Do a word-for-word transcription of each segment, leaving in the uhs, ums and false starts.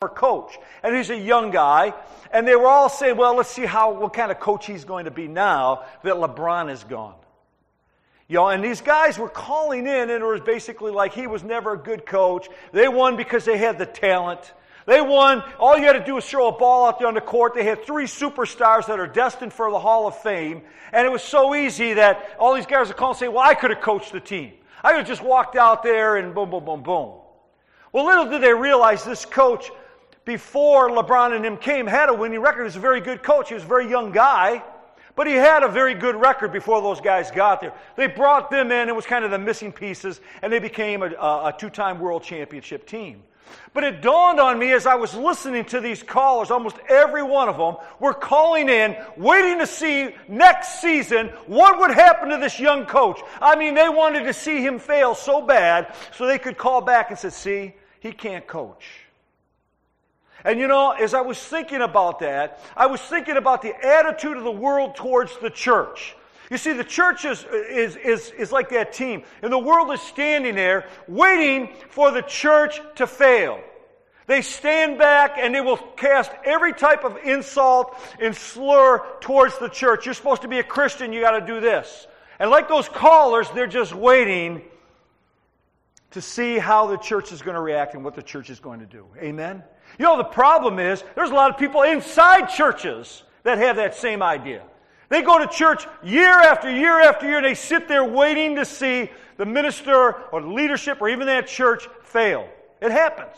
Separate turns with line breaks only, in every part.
coach. And he's a young guy. And they were all saying, well, let's see how what kind of coach he's going to be now that LeBron is gone. You know, and these guys were calling in, and it was basically like he was never a good coach. They won because they had the talent. They won. All you had to do was throw a ball out there on the court. They had three superstars that are destined for the Hall of Fame. And it was so easy that all these guys would call and say, well, I could have coached the team. I could have just walked out there and boom, boom, boom, boom. Well, little did they realize this coach, before LeBron and him came, had a winning record. He was a very good coach. He was a very young guy. But he had a very good record before those guys got there. They brought them in. It was kind of the missing pieces. And they became a, a two-time world championship team. But it dawned on me as I was listening to these callers, almost every one of them were calling in, waiting to see next season what would happen to this young coach. I mean, they wanted to see him fail so bad so they could call back and say, see, he can't coach. And you know, as I was thinking about that, I was thinking about the attitude of the world towards the church. You see, the church is, is, is, is like that team. And the world is standing there waiting for the church to fail. They stand back and they will cast every type of insult and slur towards the church. You're supposed to be a Christian, you got to do this. And like those callers, they're just waiting to see how the church is going to react and what the church is going to do. Amen? You know, the problem is, there's a lot of people inside churches that have that same idea. They go to church year after year after year, and they sit there waiting to see the minister or the leadership or even that church fail. It happens.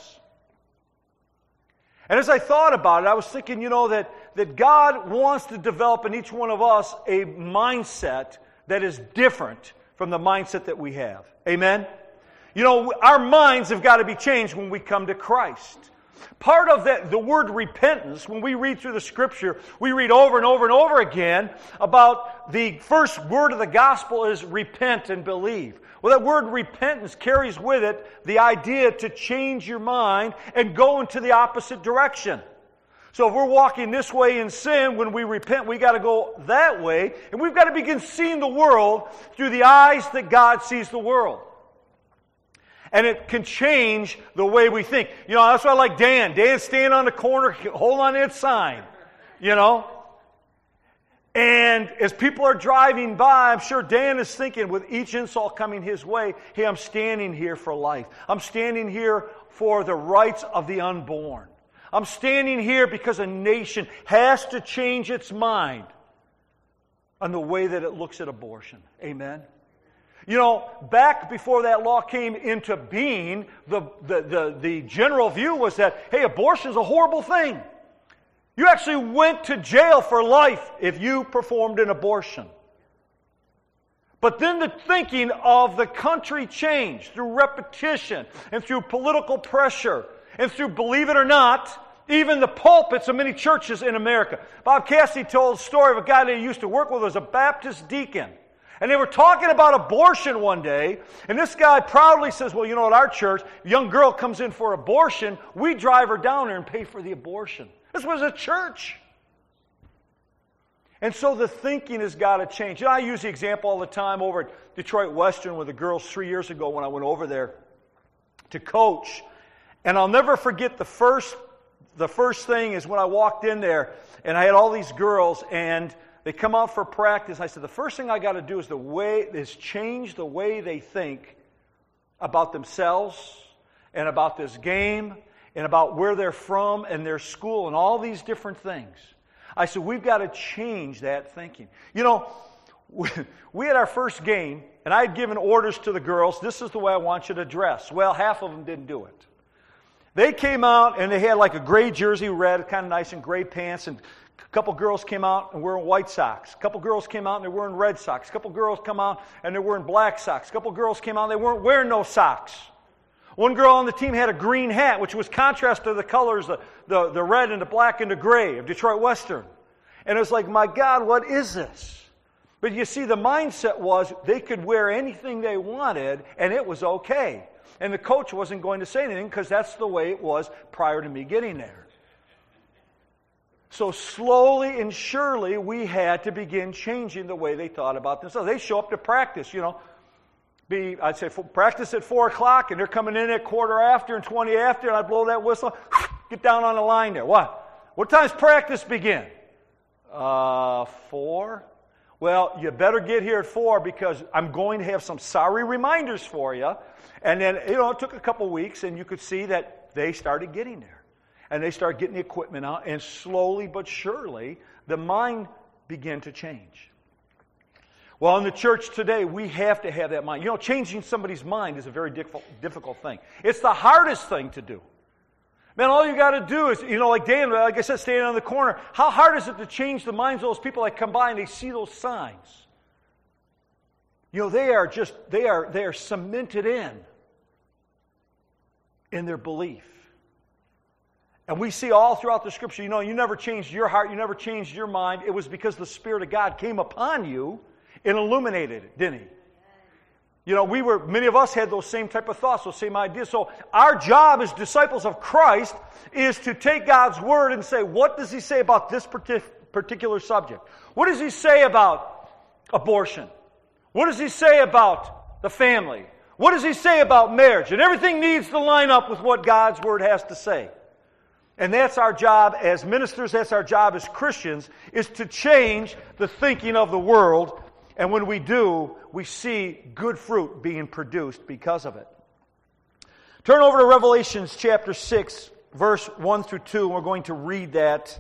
And as I thought about it, I was thinking, you know, that, that God wants to develop in each one of us a mindset that is different from the mindset that we have. Amen? You know, our minds have got to be changed when we come to Christ. Part of that, the word repentance, when we read through the Scripture, we read over and over and over again about the first word of the gospel is repent and believe. Well, that word repentance carries with it the idea to change your mind and go into the opposite direction. So if we're walking this way in sin, when we repent, we got to go that way, and we've got to begin seeing the world through the eyes that God sees the world. And it can change the way we think. You know, that's why I like Dan. Dan's standing on the corner, hold on to that sign. You know? And as people are driving by, I'm sure Dan is thinking, with each insult coming his way, hey, I'm standing here for life. I'm standing here for the rights of the unborn. I'm standing here because a nation has to change its mind on the way that it looks at abortion. Amen? You know, back before that law came into being, the, the, the, the general view was that, hey, abortion is a horrible thing. You actually went to jail for life if you performed an abortion. But then the thinking of the country changed through repetition and through political pressure and through, believe it or not, even the pulpits of many churches in America. Bob Cassidy told a story of a guy that he used to work with who was a Baptist deacon. And they were talking about abortion one day, and this guy proudly says, well, you know, at our church, a young girl comes in for abortion, we drive her down there and pay for the abortion. This was a church. And so the thinking has got to change. You know, I use the example all the time over at Detroit Western with the girls three years ago when I went over there to coach. And I'll never forget the first, the first thing is when I walked in there, and I had all these girls, and they come out for practice. I said, the first thing I got to do is the way is change the way they think about themselves and about this game and about where they're from and their school and all these different things. I said, we've got to change that thinking. You know, we, we had our first game, and I had given orders to the girls, this is the way I want you to dress. Well, half of them didn't do it. They came out, and they had like a gray jersey, red, kind of nice, and gray pants, and a couple girls came out and wearing white socks. A couple girls came out and they're wearing red socks. A couple girls come out and they're wearing black socks. A couple girls came out and they weren't wearing no socks. One girl on the team had a green hat, which was contrast to the colors, the, the, the red and the black and the gray of Detroit Western. And it was like, my God, what is this? But you see, the mindset was they could wear anything they wanted and it was okay. And the coach wasn't going to say anything because that's the way it was prior to me getting there. So slowly and surely, we had to begin changing the way they thought about themselves. They show up to practice, you know. Be I'd say practice at four o'clock, and they're coming in at quarter after and twenty after, and I'd blow that whistle. Get down on the line there. What? What time's practice begin? Uh, four? Well, you better get here at four because I'm going to have some sorry reminders for you. And then, you know, it took a couple weeks, and you could see that they started getting there. And they started getting the equipment out, and slowly but surely, the mind began to change. Well, in the church today, we have to have that mind. You know, changing somebody's mind is a very difficult, difficult thing. It's the hardest thing to do. Man, all you got to do is, you know, like Dan, like I said, standing on the corner, how hard is it to change the minds of those people that come by and they see those signs? You know, they are just, they are, they are cemented in, in their belief. And we see all throughout the Scripture, you know, you never changed your heart, you never changed your mind. It was because the Spirit of God came upon you and illuminated it, didn't He? You know, we were, many of us had those same type of thoughts, those same ideas. So our job as disciples of Christ is to take God's Word and say, what does He say about this particular subject? What does He say about abortion? What does He say about the family? What does He say about marriage? And everything needs to line up with what God's Word has to say. And that's our job as ministers, that's our job as Christians, is to change the thinking of the world. And when we do, we see good fruit being produced because of it. Turn over to Revelation chapter six, verse one through two, and we're going to read that.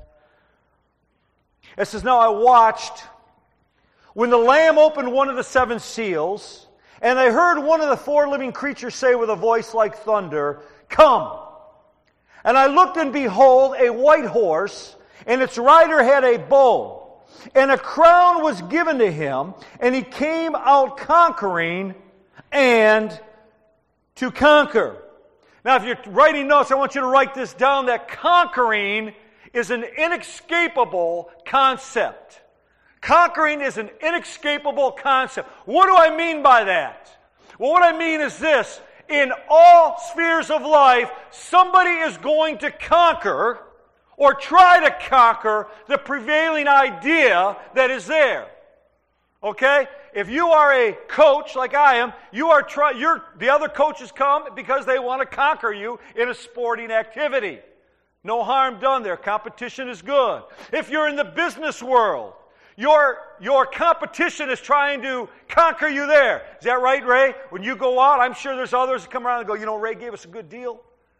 It says, Now I watched when the Lamb opened one of the seven seals, and I heard one of the four living creatures say with a voice like thunder, Come! And I looked, and behold, a white horse, and its rider had a bow. And a crown was given to him, and he came out conquering and to conquer. Now, if you're writing notes, I want you to write this down, that conquering is an inescapable concept. Conquering is an inescapable concept. What do I mean by that? Well, what I mean is this. In all spheres of life, somebody is going to conquer or try to conquer the prevailing idea that is there. Okay? If you are a coach like I am, you are try, you're, the other coaches come because they want to conquer you in a sporting activity. No harm done there. Competition is good. If you're in the business world, your, your competition is trying to conquer you there. Is that right, Ray? When you go out, I'm sure there's others that come around and go, you know, Ray gave us a good deal,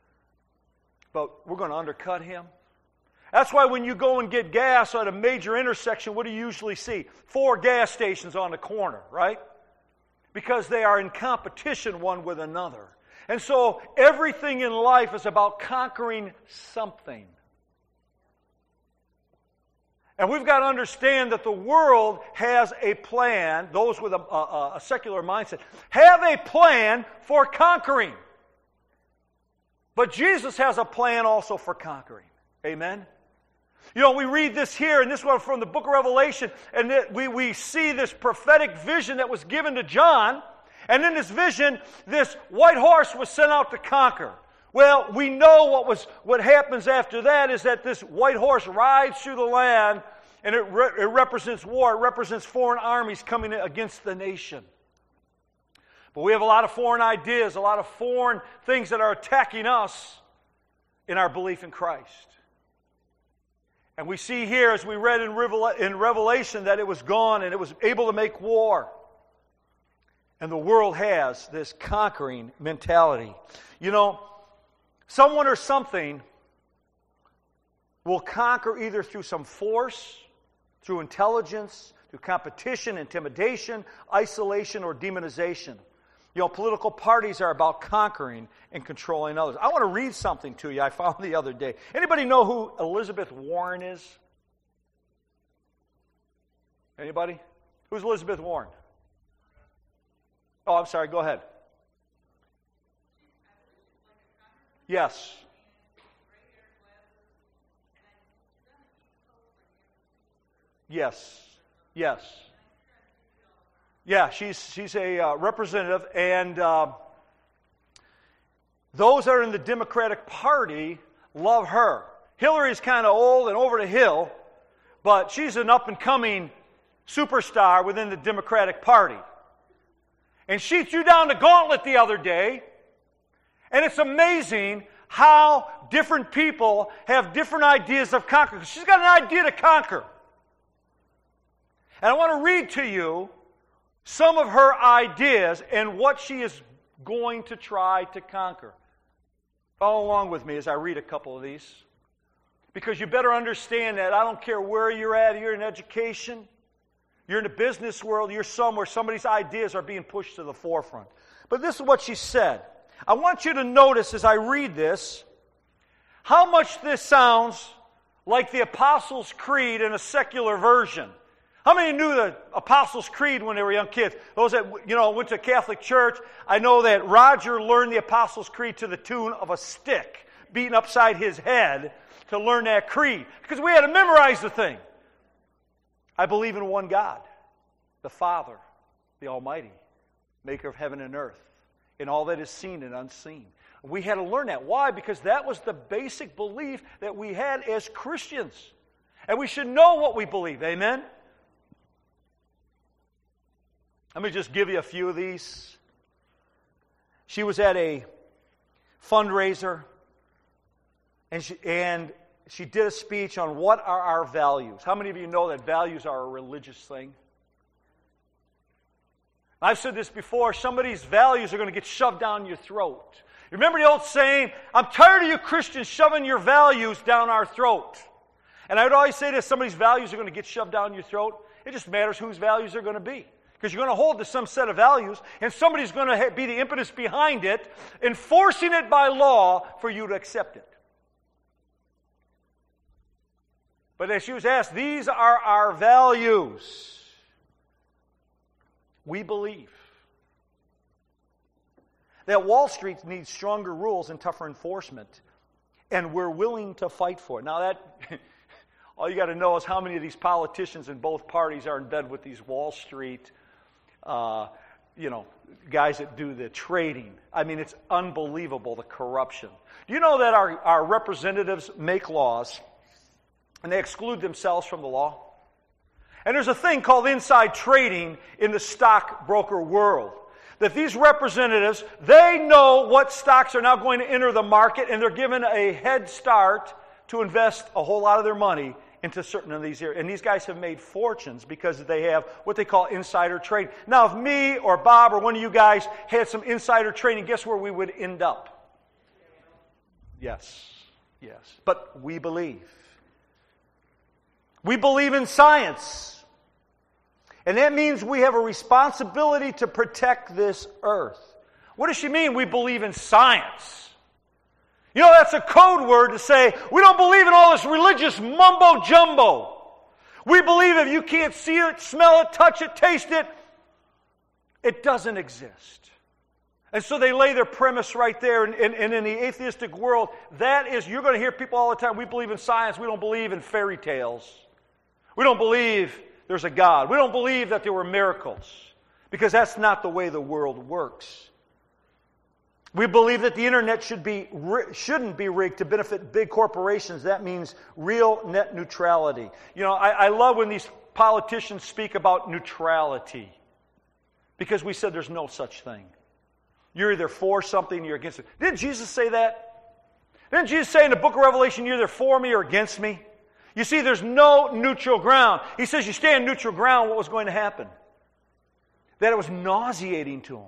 but we're going to undercut him. That's why when you go and get gas at a major intersection, what do you usually see? Four gas stations on the corner, right? Because they are in competition one with another. And so everything in life is about conquering something. And we've got to understand that the world has a plan, those with a, a, a secular mindset, have a plan for conquering. But Jesus has a plan also for conquering. Amen? You know, we read this here, and this one from the book of Revelation, and we, we see this prophetic vision that was given to John. And in this vision, this white horse was sent out to conquer. Well, we know what was what happens after that is that this white horse rides through the land, and it, re- it represents war. It represents foreign armies coming against the nation. But we have a lot of foreign ideas, a lot of foreign things that are attacking us in our belief in Christ. And we see here, as we read in Revelation, that it was gone and it was able to make war. And the world has this conquering mentality. You know, someone or something will conquer either through some force, through intelligence, through competition, intimidation, isolation, or demonization. You know, political parties are about conquering and controlling others. I want to read something to you I found the other day. Anybody know who Elizabeth Warren is? Anybody? Who's Elizabeth Warren? Oh, I'm sorry. Go ahead. Yes. Yes. Yes. Yeah, she's she's a uh, representative, and uh, those that are in the Democratic Party love her. Hillary's kind of old and over the hill, but she's an up-and-coming superstar within the Democratic Party. And she threw down the gauntlet the other day, and it's amazing how different people have different ideas of conquer. She's got an idea to conquer. And I want to read to you some of her ideas and what she is going to try to conquer. Follow along with me as I read a couple of these. Because you better understand that I don't care where you're at, you're in education, you're in the business world, you're somewhere, somebody's ideas are being pushed to the forefront. But this is what she said. I want you to notice as I read this, how much this sounds like the Apostles' Creed in a secular version. How many knew the Apostles' Creed when they were young kids? Those that, you know, went to Catholic church, I know that Roger learned the Apostles' Creed to the tune of a stick beaten upside his head to learn that creed. Because we had to memorize the thing. I believe in one God, the Father, the Almighty, maker of heaven and earth, in all that is seen and unseen. We had to learn that. Why? Because that was the basic belief that we had as Christians. And we should know what we believe. Amen? Let me just give you a few of these. She was at a fundraiser, and she, and she did a speech on what are our values. How many of you know that values are a religious thing? I've said this before, somebody's values are going to get shoved down your throat. You remember the old saying, I'm tired of you Christians shoving your values down our throat. And I would always say this, somebody's values are going to get shoved down your throat. It just matters whose values they're going to be. Because you're going to hold to some set of values, and somebody's going to be the impetus behind it, enforcing it by law for you to accept it. But as she was asked, these are our values. We believe that Wall Street needs stronger rules and tougher enforcement, and we're willing to fight for it. Now that, all you got to know is how many of these politicians in both parties are in bed with these Wall Street Uh, you know, guys that do the trading. I mean, it's unbelievable, the corruption. Do you know that our, our representatives make laws and they exclude themselves from the law? And there's a thing called inside trading in the stockbroker world. That these representatives, they know what stocks are now going to enter the market, and they're given a head start to invest a whole lot of their money into certain of these areas. And these guys have made fortunes because they have what they call insider trading. Now, if me or Bob or one of you guys had some insider trading, guess where we would end up? Yes, yes. But we believe. We believe in science. And that means we have a responsibility to protect this earth. What does she mean, we believe in science? You know, that's a code word to say, we don't believe in all this religious mumbo-jumbo. We believe if you can't see it, smell it, touch it, taste it, it doesn't exist. And so they lay their premise right there, and, and, and in the atheistic world, that is, you're going to hear people all the time, we believe in science, we don't believe in fairy tales. We don't believe there's a God. We don't believe that there were miracles, because that's not the way the world works. We believe that the internet should be, shouldn't be rigged to benefit big corporations. That means real net neutrality. You know, I, I love when these politicians speak about neutrality, because we said there's no such thing. You're either for something or you're against it. Didn't Jesus say that? Didn't Jesus say in the book of Revelation, you're either for me or against me? You see, there's no neutral ground. He says you stay on neutral ground, what was going to happen? That it was nauseating to him.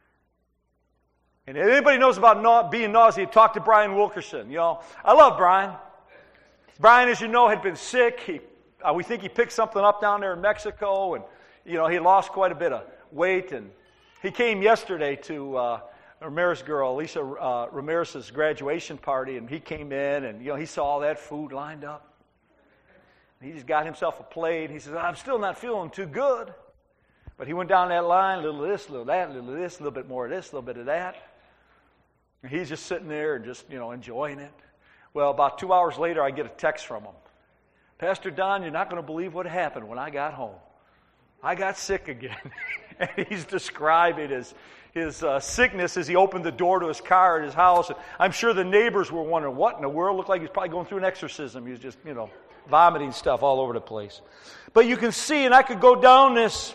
And if anybody knows about na- being nauseated, talk to Brian Wilkerson. You know, I love Brian. Brian, as you know, had been sick. He, uh, we think he picked something up down there in Mexico, and you know he lost quite a bit of weight. And he came yesterday to uh, Ramirez's girl, Alicia uh, Ramirez's graduation party, and he came in, and you know he saw all that food lined up. He just got himself a plate. He says, "I'm still not feeling too good," but he went down that line, a little of this, a little of that, a little of this, a little bit more of this, a little bit of that. And he's just sitting there and just, you know, enjoying it. Well, about two hours later, I get a text from him. Pastor Don, you're not going to believe what happened when I got home. I got sick again. And he's describing his, his uh, sickness as he opened the door to his car at his house. And I'm sure the neighbors were wondering, what in the world? Looked like he was probably going through an exorcism. He was just, you know, vomiting stuff all over the place. But you can see, and I could go down this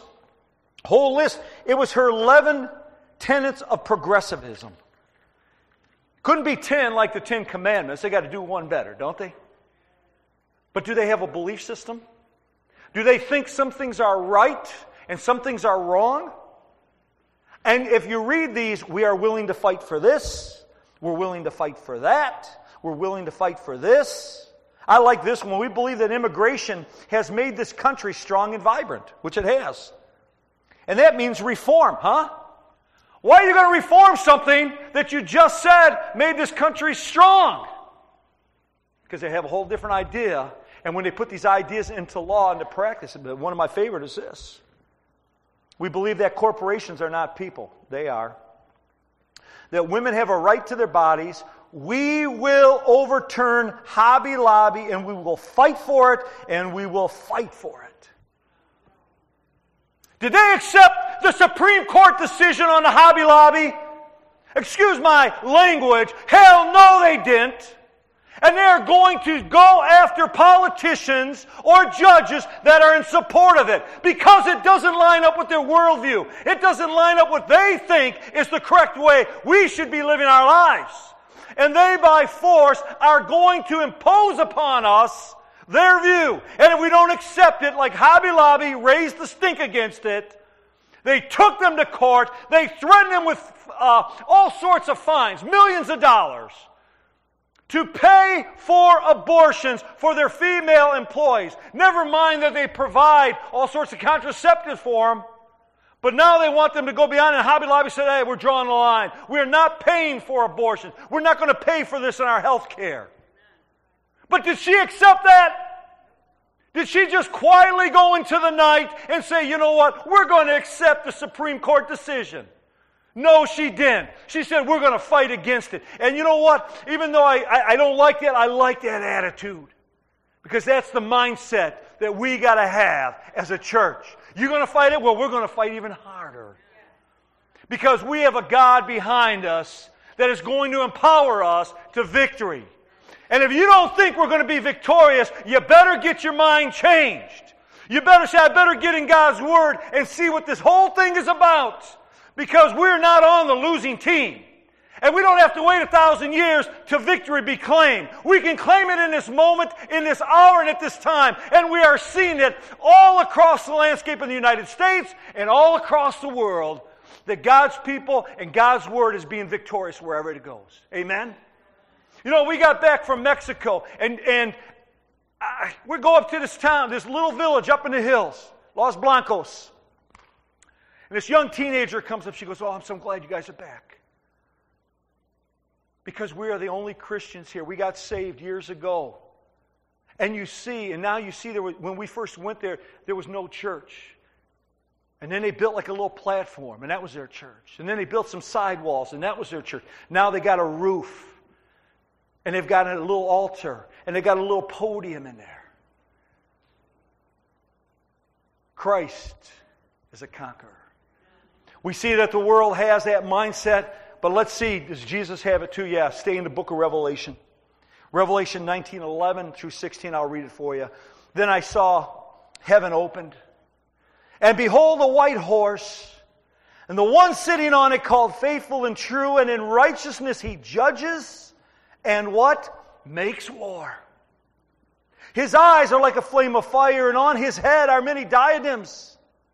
whole list. It was her eleven tenets of progressivism. Couldn't be ten like the Ten Commandments. They got to do one better, don't they? But do they have a belief system? Do they think some things are right and some things are wrong? And if you read these, we are willing to fight for this. We're willing to fight for that. We're willing to fight for this. I like this one. We believe that immigration has made this country strong and vibrant, which it has. And that means reform, huh? Why are you going to reform something that you just said made this country strong? Because they have a whole different idea. And when they put these ideas into law, into practice, one of my favorite is this. We believe that corporations are not people. They are. That women have a right to their bodies. We will overturn Hobby Lobby, and we will fight for it, and we will fight for it. Did they accept the Supreme Court decision on the Hobby Lobby? Excuse my language. Hell no, they didn't. And they're going to go after politicians or judges that are in support of it because it doesn't line up with their worldview. It doesn't line up what they think is the correct way we should be living our lives. And they, by force, are going to impose upon us their view. And if we don't accept it, like Hobby Lobby raised the stink against it, they took them to court, they threatened them with uh, all sorts of fines, millions of dollars, to pay for abortions for their female employees. Never mind that they provide all sorts of contraceptives for them. But now they want them to go beyond, and Hobby Lobby said, hey, we're drawing the line. We're not paying for abortion. We're not going to pay for this in our health care. But did she accept that? Did she just quietly go into the night and say, you know what, we're going to accept the Supreme Court decision? No, she didn't. She said, we're going to fight against it. And you know what? Even though I, I, I don't like that, I like that attitude. Because that's the mindset that we got to have as a church. You're going to fight it? Well, we're going to fight even harder. Because we have a God behind us that is going to empower us to victory. And if you don't think we're going to be victorious, you better get your mind changed. You better say, I better get in God's Word and see what this whole thing is about. Because we're not on the losing team. And we don't have to wait a thousand years till victory be claimed. We can claim it in this moment, in this hour, and at this time. And we are seeing it all across the landscape of the United States and all across the world, that God's people and God's Word is being victorious wherever it goes. Amen? You know, we got back from Mexico, and, and I, we go up to this town, this little village up in the hills, Los Blancos. And this young teenager comes up, she goes, oh, I'm so glad you guys are back. Because we are the only Christians here. We got saved years ago. And you see, and now you see, there was, when we first went there, there was no church. And then they built like a little platform, and that was their church. And then they built some sidewalls, and that was their church. Now they got a roof. And they've got a little altar, and they've got a little podium in there. Christ is a conqueror. We see that the world has that mindset, but let's see, does Jesus have it too? Yeah, stay in the book of Revelation. Revelation nineteen, eleven through sixteen, I'll read it for you. Then I saw heaven opened, and behold a white horse, and the one sitting on it called Faithful and True, and in righteousness he judges, and what? Makes war. His eyes are like a flame of fire, and on his head are many diadems.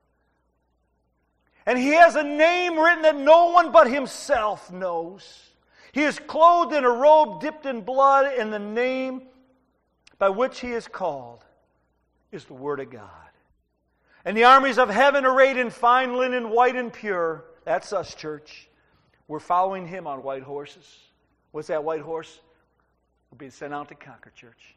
And he has a name written that no one but himself knows. He is clothed in a robe dipped in blood, and the name by which he is called is the Word of God. And the armies of heaven arrayed in fine linen, white and pure. That's us, church. We're following him on white horses. What's that white horse? We're being sent out to conquer, church.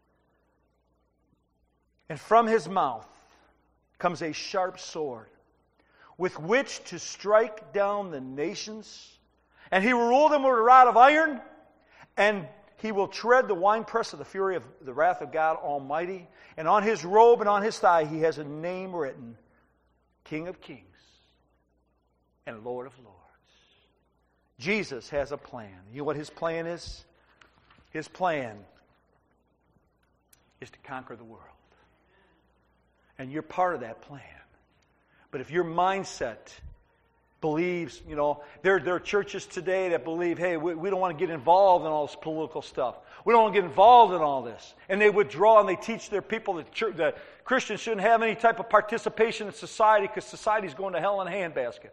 And from his mouth comes a sharp sword, with which to strike down the nations. And he will rule them with a rod of iron, and he will tread the winepress of the fury of the wrath of God Almighty. And on his robe and on his thigh he has a name written, King of Kings and Lord of Lords. Jesus has a plan. You know what his plan is? His plan is to conquer the world. And you're part of that plan. But if your mindset believes, you know, there, there are churches today that believe, hey, we, we don't want to get involved in all this political stuff. We don't want to get involved in all this. And they withdraw and they teach their people that, church, that Christians shouldn't have any type of participation in society because society's going to hell in a handbasket.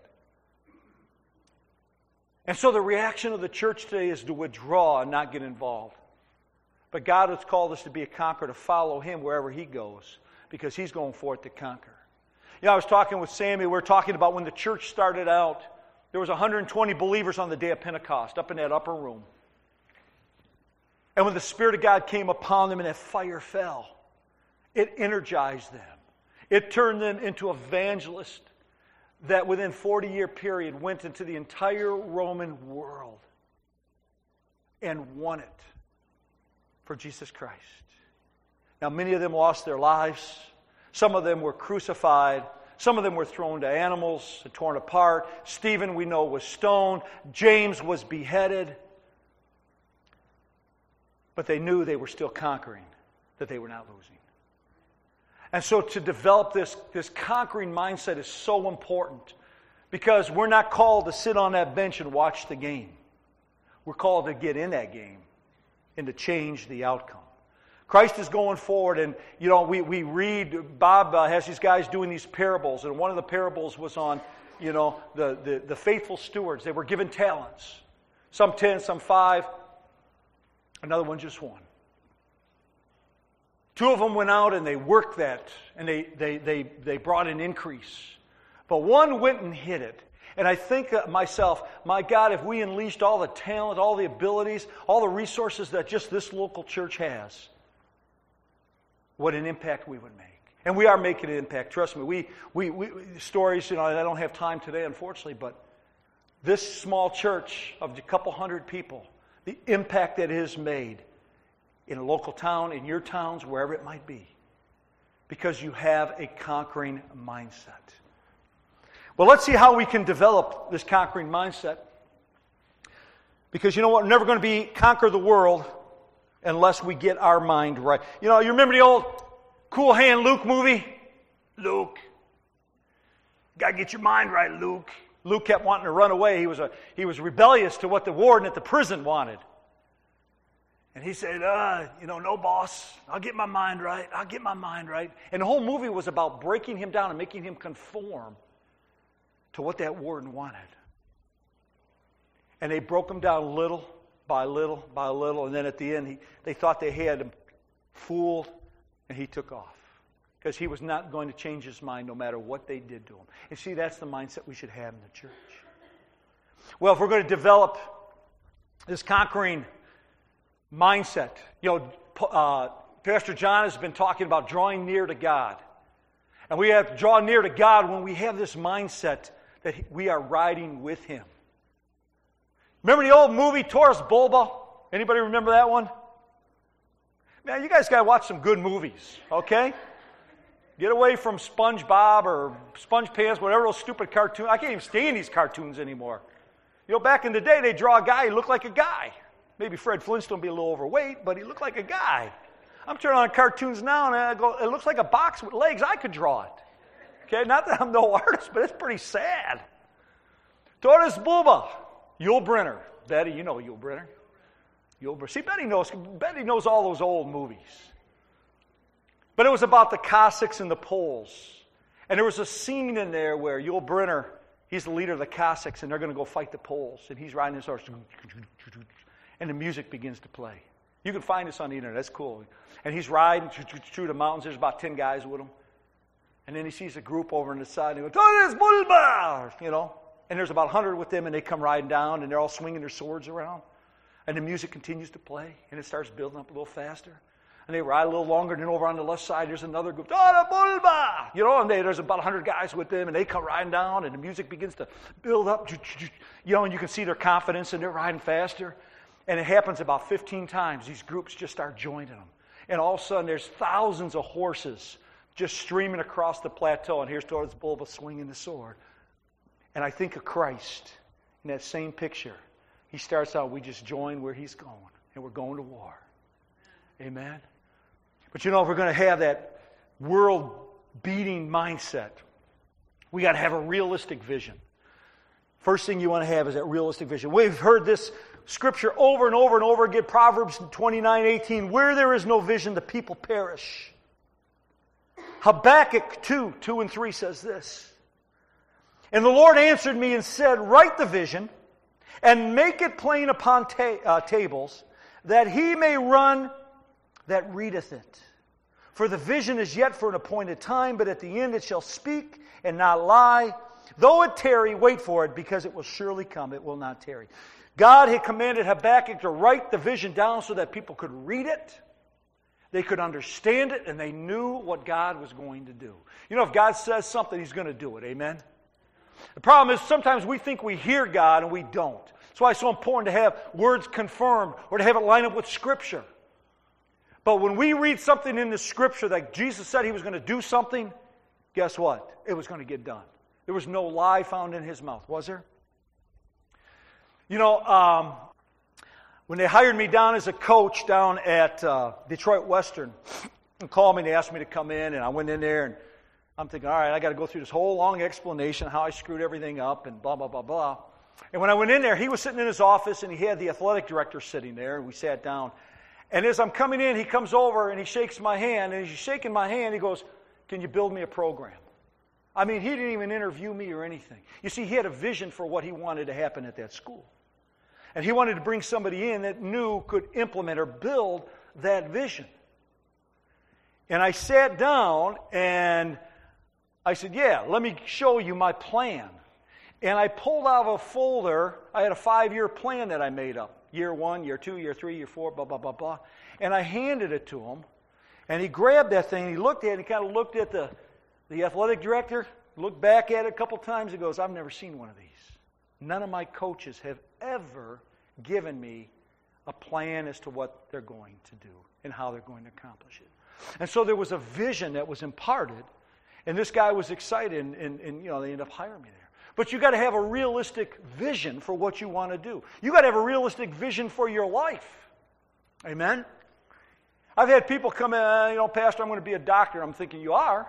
And so the reaction of the church today is to withdraw and not get involved. But God has called us to be a conqueror, to follow Him wherever He goes, because He's going forth to conquer. You know, I was talking with Sammy, we were talking about when the church started out, there was one hundred twenty believers on the day of Pentecost, up in that upper room. And when the Spirit of God came upon them and that fire fell, it energized them. It turned them into evangelists that within a forty-year period went into the entire Roman world and won it for Jesus Christ. Now, many of them lost their lives. Some of them were crucified. Some of them were thrown to animals and torn apart. Stephen, we know, was stoned. James was beheaded. But they knew they were still conquering, that they were not losing. And so to develop this, this conquering mindset is so important, because we're not called to sit on that bench and watch the game. We're called to get in that game and to change the outcome. Christ is going forward, and you know we, we read, Bob uh, has these guys doing these parables, and one of the parables was on you know the, the, the faithful stewards. They were given talents, some ten, some five, another one just one. Two of them went out and they worked that, and they, they, they, they brought an increase. But one went and hid it. And I think uh, myself, my God, if we unleashed all the talent, all the abilities, all the resources that just this local church has, what an impact we would make. And we are making an impact. Trust me. We, we, we stories, you know, I don't have time today, unfortunately, but this small church of a couple hundred people, the impact that it has made in a local town, in your towns, wherever it might be, because you have a conquering mindset. Well, let's see how we can develop this conquering mindset. Because you know what? We're never going to be conquer the world unless we get our mind right. You know, you remember the old Cool Hand Luke movie? Luke. Gotta get your mind right, Luke. Luke kept wanting to run away. He was a he was rebellious to what the warden at the prison wanted. And he said, uh, you know, no, boss, I'll get my mind right. I'll get my mind right. And the whole movie was about breaking him down and making him conform to what that warden wanted. And they broke him down little by little by little. And then at the end, he, they thought they had him fooled, and he took off. Because he was not going to change his mind no matter what they did to him. And see, that's the mindset we should have in the church. Well, if we're going to develop this conquering mindset, you know, uh, Pastor John has been talking about drawing near to God. And we have to draw near to God when we have this mindset that we are riding with Him. Remember the old movie, Taurus Bulba? Anybody remember that one? Man, you guys got to watch some good movies, okay? Get away from SpongeBob or SpongePants, whatever those stupid cartoons. I can't even stand these cartoons anymore. You know, back in the day, they draw a guy who looked like a guy. Maybe Fred Flintstone be a little overweight, but he looked like a guy. I'm turning on cartoons now, and I go, it looks like a box with legs. I could draw it. Okay, not that I'm no artist, but it's pretty sad. Taurus Bulba, Yul Brynner. Betty, you know Yul Brynner. Yul Brynner. See, Betty knows, Betty knows all those old movies. But it was about the Cossacks and the Poles. And there was a scene in there where Yul Brynner, he's the leader of the Cossacks, and they're going to go fight the Poles. And he's riding his horse. And the music begins to play. You can find this on the internet. That's cool. And he's riding through the mountains. There's about ten guys with him. And then he sees a group over on the side. And he goes, Taurus Bulba! You know. And there's about a hundred with them, and they come riding down, and they're all swinging their swords around. And the music continues to play, and it starts building up a little faster. And they ride a little longer, and then over on the left side, there's another group. Taurus Bulba! You know, and they, there's about a hundred guys with them, and they come riding down, and the music begins to build up. You know, and you can see their confidence, and they're riding faster. And it happens about fifteen times. These groups just start joining them. And all of a sudden, there's thousands of horses just streaming across the plateau. And here's Taurus Bulba swinging the sword. And I think of Christ in that same picture. He starts out, we just join where He's going. And we're going to war. Amen? But you know, if we're going to have that world-beating mindset, we got to have a realistic vision. First thing you want to have is that realistic vision. We've heard this scripture over and over and over again, Proverbs twenty-nine eighteen, where there is no vision, the people perish. Habakkuk two, two and three says this. And the Lord answered me and said, write the vision and make it plain upon ta- uh, tables, that he may run that readeth it. For the vision is yet for an appointed time, but at the end it shall speak and not lie. Though it tarry, wait for it, because it will surely come. It will not tarry. God had commanded Habakkuk to write the vision down so that people could read it, they could understand it, and they knew what God was going to do. You know, if God says something, He's going to do it. Amen? The problem is sometimes we think we hear God and we don't. That's why it's so important to have words confirmed or to have it line up with Scripture. But when we read something in the Scripture that Jesus said He was going to do something, guess what? It was going to get done. There was no lie found in His mouth, was there? You know, um, when they hired me down as a coach down at uh, Detroit Western, and called me and they asked me to come in, and I went in there, and I'm thinking, all right, I got to go through this whole long explanation how I screwed everything up and blah, blah, blah, blah. And when I went in there, he was sitting in his office, and he had the athletic director sitting there, and we sat down. And as I'm coming in, he comes over, and he shakes my hand, and as he's shaking my hand, he goes, can you build me a program? I mean, he didn't even interview me or anything. You see, he had a vision for what he wanted to happen at that school. And he wanted to bring somebody in that knew, could implement or build that vision. And I sat down, and I said, yeah, let me show you my plan. And I pulled out of a folder, I had a five-year plan that I made up. Year one, year two, year three, year four, blah, blah, blah, blah. And I handed it to him. And he grabbed that thing, and he looked at it, and he kind of looked at the, the athletic director, looked back at it a couple times, and goes, I've never seen one of these. None of my coaches have ever given me a plan as to what they're going to do and how they're going to accomplish it. And so there was a vision that was imparted, and this guy was excited, and, and, and you know, they ended up hiring me there. But you got to have a realistic vision for what you want to do. You got to have a realistic vision for your life. Amen? I've had people come in, uh, you know, Pastor, I'm going to be a doctor. I'm thinking, you are?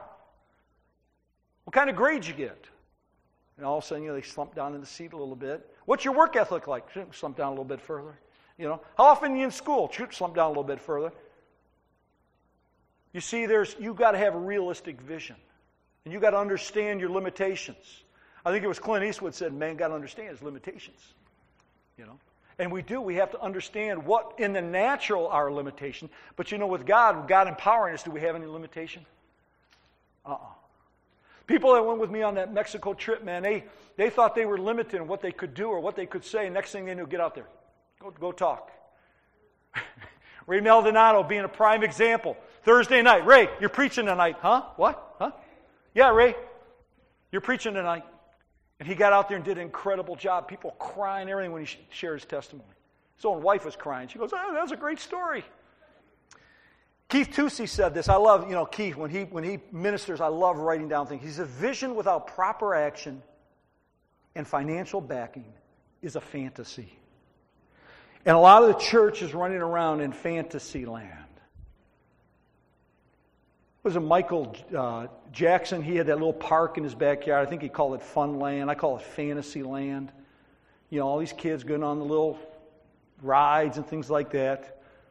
What kind of grades you get? And all of a sudden, you know, they slump down in the seat a little bit. What's your work ethic like? Slump down a little bit further. You know, how often are you in school? Slump down a little bit further. You see, there's you got to have a realistic vision, and you got to understand your limitations. I think it was Clint Eastwood said, "Man, got to understand his limitations." You know, and we do. We have to understand what in the natural are limitations. But you know, with God, with God empowering us, do we have any limitation? Uh-uh. People that went with me on that Mexico trip, man, they, they thought they were limited in what they could do or what they could say. Next thing they knew, get out there. Go, go talk. Ray Maldonado being a prime example. Thursday night, Ray, you're preaching tonight. Huh? What? Huh? Yeah, Ray, you're preaching tonight. And he got out there and did an incredible job. People crying and everything when he shared his testimony. His own wife was crying. She goes, oh, that was a great story. Keith Tusey said this. I love, you know, Keith, when he when he ministers, I love writing down things. He says, vision without proper action and financial backing is a fantasy. And a lot of the church is running around in fantasy land. Was it Michael uh, Jackson? He had that little park in his backyard. I think he called it Fun Land. I call it Fantasy Land. You know, all these kids going on the little rides and things like that.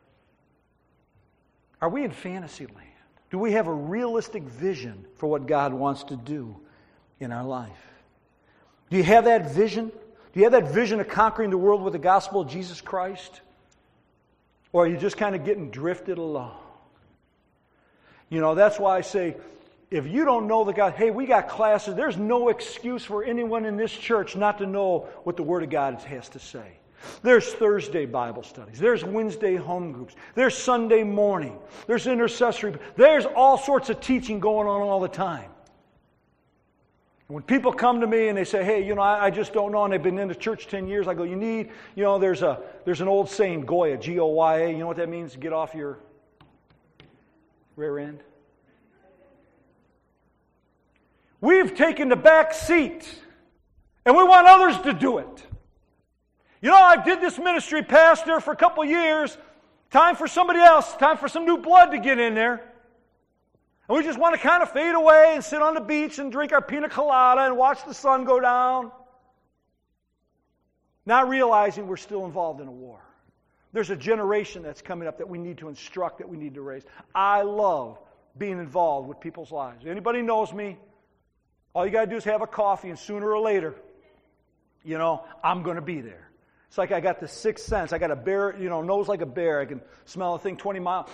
Are we in fantasy land? Do we have a realistic vision for what God wants to do in our life? Do you have that vision? Do you have that vision of conquering the world with the gospel of Jesus Christ? Or are you just kind of getting drifted along? You know, that's why I say, if you don't know the God, hey, we got classes. There's no excuse for anyone in this church not to know what the Word of God has to say. There's Thursday Bible studies. There's Wednesday home groups. There's Sunday morning. There's intercessory. There's all sorts of teaching going on all the time. When people come to me and they say, hey, you know, I, I just don't know, and they've been in the church ten years, I go, you need, you know, there's a there's an old saying, Goya, G O Y A. You know what that means? Get off your rear end. We've taken the back seat, and we want others to do it. You know, I did this ministry, Pastor, for a couple years. Time for somebody else. Time for some new blood to get in there. And we just want to kind of fade away and sit on the beach and drink our pina colada and watch the sun go down. not realizing we're still involved in a war. There's a generation that's coming up that we need to instruct, that we need to raise. I love being involved with people's lives. Anybody knows me, all you got to do is have a coffee, and sooner or later, you know, I'm going to be there. It's like I got the sixth sense. I got a bear, you know, nose like a bear. I can smell a thing twenty miles.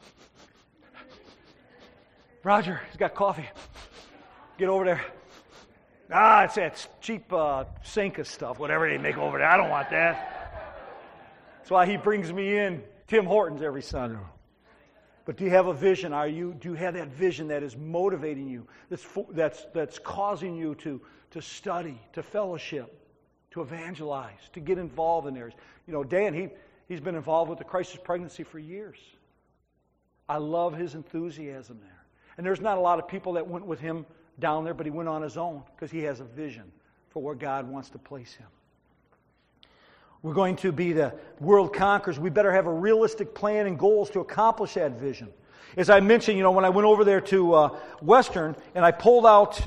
Roger, he's got coffee. Get over there. Ah, it's that cheap uh, Cinca stuff, whatever they make over there. I don't want that. That's why he brings me in Tim Hortons every Sunday. But do you have a vision? Are you? Do you have that vision that is motivating you? That's that's that's causing you to to study, to fellowship, to evangelize, to get involved in areas. You know, Dan, he he's been involved with the crisis pregnancy for years. I love his enthusiasm there. And there's not a lot of people that went with him down there, but he went on his own because he has a vision for where God wants to place him. We're going to be the world conquerors. We better have a realistic plan and goals to accomplish that vision. As I mentioned, you know, when I went over there to uh, Western and I pulled out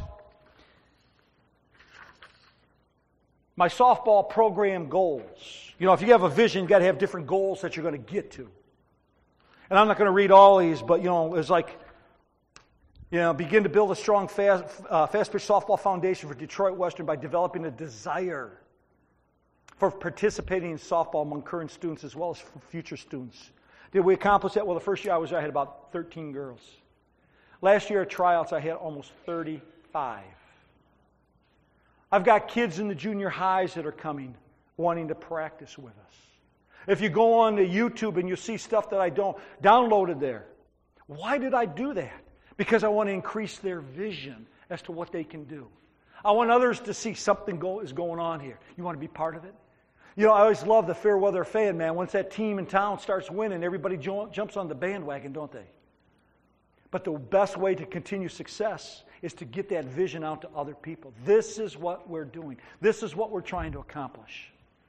my softball program goals. You know, if you have a vision, you've got to have different goals that you're going to get to. And I'm not going to read all these, but, you know, it's like, you know, begin to build a strong fast, uh, fast pitch softball foundation for Detroit Western by developing a desire for participating in softball among current students as well as for future students. Did we accomplish that? Well, the first year I was there, I had about thirteen girls. Last year at tryouts, I had almost thirty-five. I've got kids in the junior highs that are coming, wanting to practice with us. If you go on to YouTube and you see stuff that I don't downloaded there, why did I do that? Because I want to increase their vision as to what they can do. I want others to see something go, is going on here. You want to be part of it? You know, I always love the fair weather fan, man. Once that team in town starts winning, everybody jo- jumps on the bandwagon, don't they? But the best way to continue success is to get that vision out to other people. This is what we're doing. This is what we're trying to accomplish.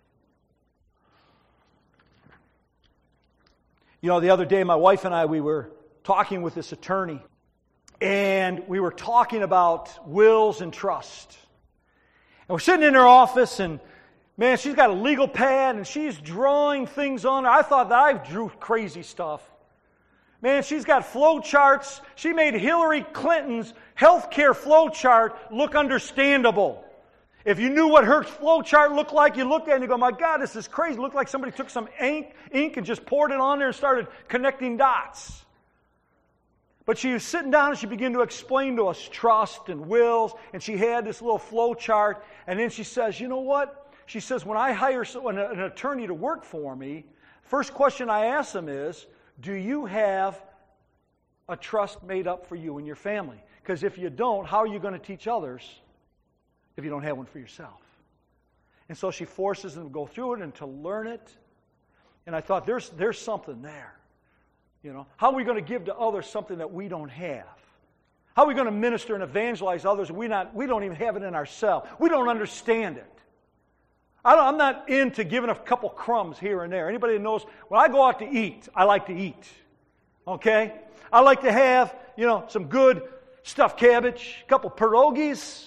You know, the other day, my wife and I, we were talking with this attorney, and we were talking about wills and trust. And we're sitting in her office, and man, she's got a legal pad, and she's drawing things on her. I thought that I drew crazy stuff. Man, she's got flow charts. She made Hillary Clinton's healthcare flow chart look understandable. If you knew what her flow chart looked like, you looked at it and you go, my God, this is crazy. It looked like somebody took some ink, ink and just poured it on there and started connecting dots. But she was sitting down and she began to explain to us trust and wills, and she had this little flow chart, and then she says, you know what? She says, when I hire an attorney to work for me, first question I ask them is, do you have a trust made up for you and your family? Because if you don't, how are you going to teach others if you don't have one for yourself? And so she forces them to go through it and to learn it. And I thought, there's, there's something there. You know, how are we going to give to others something that we don't have? How are we going to minister and evangelize others and we not we don't even have it in ourselves? We don't understand it. I don't, I'm not into giving a couple crumbs here and there. Anybody that knows, when I go out to eat, I like to eat. Okay? I like to have, you know, some good stuffed cabbage, a couple pierogies.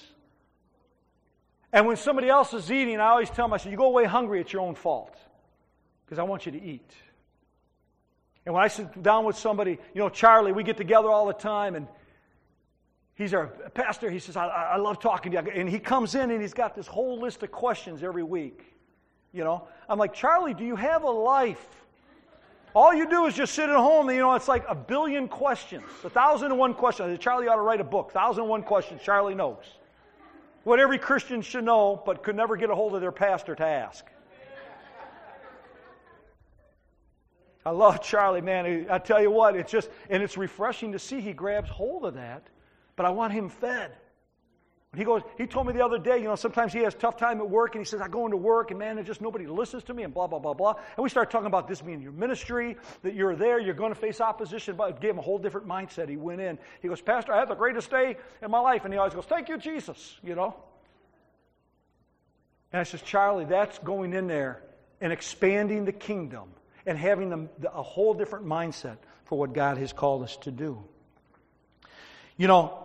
And when somebody else is eating, I always tell them, I say, you go away hungry, it's your own fault. Because I want you to eat. And when I sit down with somebody, you know, Charlie, we get together all the time, and he's our pastor. He says, I, I love talking to you. And he comes in, and he's got this whole list of questions every week. You know, I'm like, Charlie, do you have a life? All you do is just sit at home, and, you know, it's like a billion questions, a thousand and one questions. I said, Charlie ought to write a book, thousand and one questions Charlie knows. What every Christian should know, but could never get a hold of their pastor to ask. I love Charlie, man. I tell you what, it's just, and it's refreshing to see he grabs hold of that, but I want him fed. He goes, he told me the other day, you know, sometimes he has a tough time at work, and he says, I go into work, and man, there's just nobody listens to me, and blah, blah, blah, blah. And we start talking about this being your ministry, that you're there, you're going to face opposition, but it gave him a whole different mindset. He went in. He goes, Pastor, I had the greatest day in my life. And he always goes, thank you, Jesus, you know. And I says, Charlie, that's going in there and expanding the kingdom and having the, the, a whole different mindset for what God has called us to do. You know,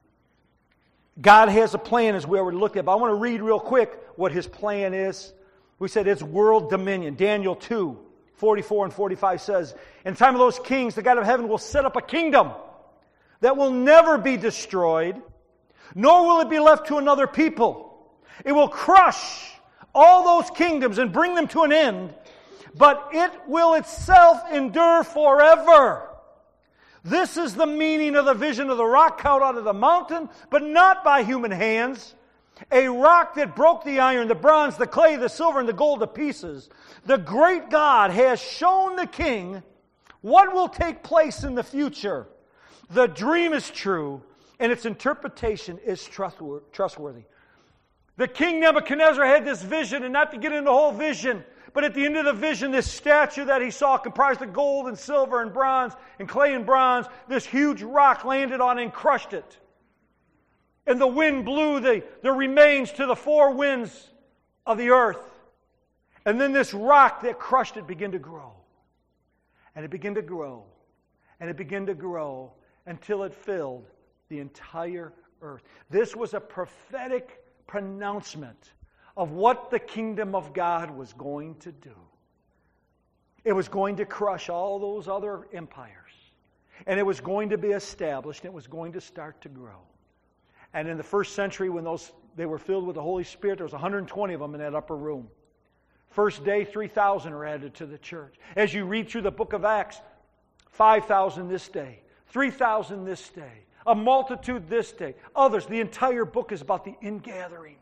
God has a plan as we already looked at, but I want to read real quick what His plan is. We said it's world dominion. Daniel two, forty-four and forty-five says, in the time of those kings, the God of heaven will set up a kingdom that will never be destroyed, nor will it be left to another people. It will crush all those kingdoms and bring them to an end, but it will itself endure forever. This is the meaning of the vision of the rock cut out of the mountain, but not by human hands. A rock that broke the iron, the bronze, the clay, the silver, and the gold to pieces. The great God has shown the king what will take place in the future. The dream is true, and its interpretation is trustworthy. The king Nebuchadnezzar had this vision, and not to get into the whole vision, but at the end of the vision, this statue that he saw comprised of gold and silver and bronze and clay and bronze, this huge rock landed on it and crushed it. And the wind blew the, the remains to the four winds of the earth. And then this rock that crushed it began to grow. And it began to grow. And it began to grow until it filled the entire earth. This was a prophetic pronouncement of what the kingdom of God was going to do. It was going to crush all those other empires. And it was going to be established. And it was going to start to grow. And in the first century, when those they were filled with the Holy Spirit, there was one hundred twenty of them in that upper room. First day, three thousand are added to the church. As you read through the book of Acts, five thousand this day, three thousand this day, a multitude this day, others. The entire book is about the ingathering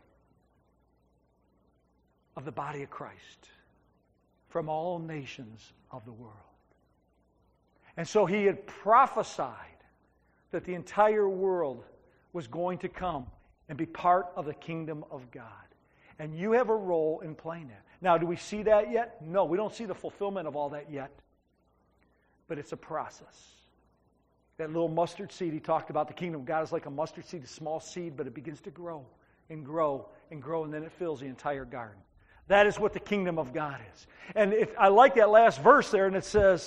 of the body of Christ from all nations of the world. And so he had prophesied that the entire world was going to come and be part of the kingdom of God. And you have a role in playing that. Now, do we see that yet? No, we don't see the fulfillment of all that yet. But it's a process. That little mustard seed he talked about, the kingdom of God is like a mustard seed, a small seed, but it begins to grow and grow and grow, and then it fills the entire garden. That is what the kingdom of God is. And if, I like that last verse there, and it says,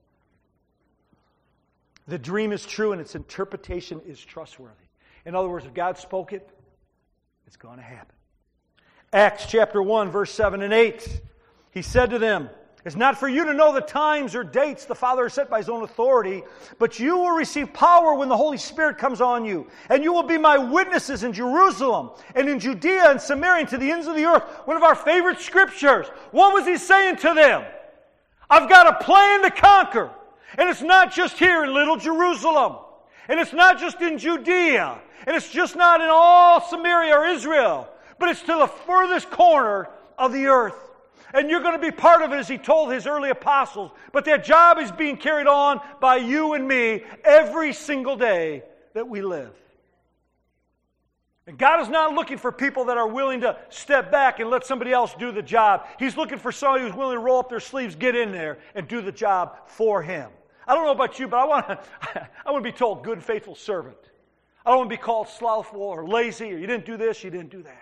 the dream is true and its interpretation is trustworthy. In other words, if God spoke it, it's going to happen. Acts chapter one, verse seven and eight. He said to them, it's not for you to know the times or dates the Father has set by His own authority, but you will receive power when the Holy Spirit comes on you. And you will be my witnesses in Jerusalem and in Judea and Samaria and to the ends of the earth. One of our favorite scriptures. What was He saying to them? I've got a plan to conquer. And it's not just here in little Jerusalem. And it's not just in Judea. And it's just not in all Samaria or Israel. But it's to the furthest corner of the earth. And you're going to be part of it, as He told His early apostles. But that job is being carried on by you and me every single day that we live. And God is not looking for people that are willing to step back and let somebody else do the job. He's looking for somebody who's willing to roll up their sleeves, get in there, and do the job for Him. I don't know about you, but I want to, I want to be told good, faithful servant. I don't want to be called slothful or lazy, or you didn't do this, you didn't do that.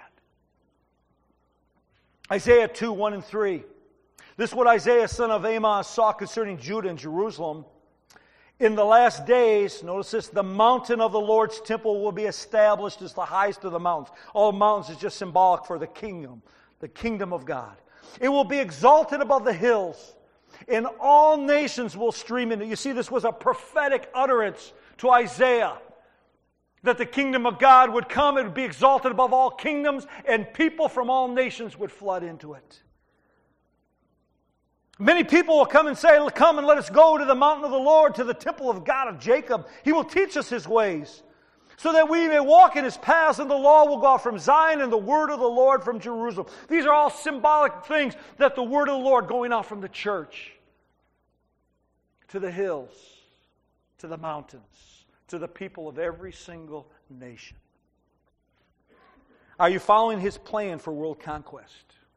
Isaiah two, one and three. This is what Isaiah, son of Amos, saw concerning Judah and Jerusalem. In the last days, notice this, the mountain of the Lord's temple will be established as the highest of the mountains. All mountains is just symbolic for the kingdom, the kingdom of God. It will be exalted above the hills, and all nations will stream in it. You see, this was a prophetic utterance to Isaiah, that the kingdom of God would come, it would be exalted above all kingdoms, and people from all nations would flood into it. Many people will come and say, come and let us go to the mountain of the Lord, to the temple of God of Jacob. He will teach us His ways, so that we may walk in His paths, and the law will go out from Zion, and the word of the Lord from Jerusalem. These are all symbolic things, that the word of the Lord going out from the church to the hills, to the mountains, to the people of every single nation. Are you following His plan for world conquest?